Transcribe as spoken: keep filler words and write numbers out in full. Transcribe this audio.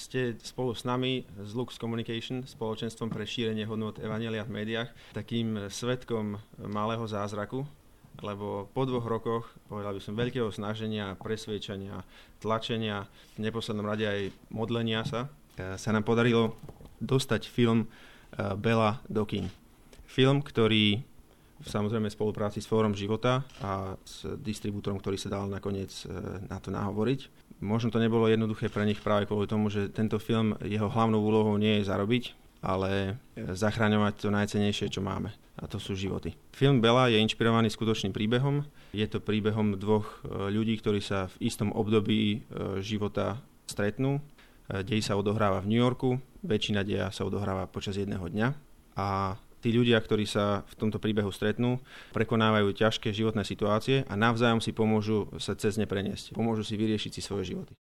ste spolu s nami z Lux Communication, spoločenstvom pre šírenie hodnôt evanjelia v médiách, takým svedkom malého zázraku, lebo po dvoch rokoch, povedal by som, veľkého snaženia, presviečania, tlačenia, v neposlednom rade aj modlenia sa, sa nám podarilo dostať film Bela do kín. Film, ktorý samozrejme v spolupráci s Fórom života a s distribútorom, ktorý sa dal nakoniec na to nahovoriť. Možno to nebolo jednoduché pre nich práve kvôli tomu, že tento film, jeho hlavnou úlohou nie je zarobiť, ale zachraňovať to najcennejšie, čo máme. A to sú životy. Film Bela je inšpirovaný skutočným príbehom. Je to príbehom dvoch ľudí, ktorí sa v istom období života stretnú. Dej sa odohráva v New Yorku, väčšina deja sa odohráva počas jedného dňa. A tí ľudia, ktorí sa v tomto príbehu stretnú, prekonávajú ťažké životné situácie a navzájom si pomôžu sa cez ne preniesť. Pomôžu si vyriešiť si svoje životy.